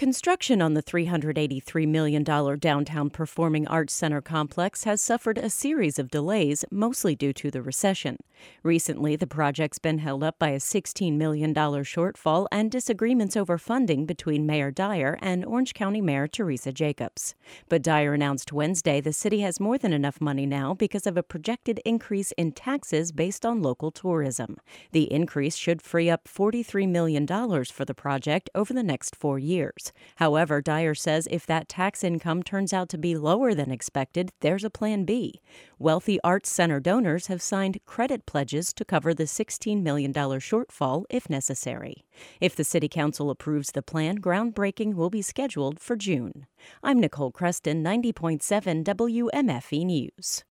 Construction on the $383 million downtown Performing Arts Center complex has suffered a series of delays, mostly due to the recession. Recently, the project's been held up by a $16 million shortfall and disagreements over funding between Mayor Dyer and Orange County Mayor Teresa Jacobs. But Dyer announced Wednesday the city has more than enough money now because of a projected increase in taxes based on local tourism. The increase should free up $43 million for the project over the next 4 years. However, Dyer says if that tax income turns out to be lower than expected, there's a plan B. Wealthy Arts Center donors have signed credit pledges to cover the $16 million shortfall if necessary. If the City Council approves the plan, groundbreaking will be scheduled for June. I'm Nicole Creston, 90.7 WMFE News.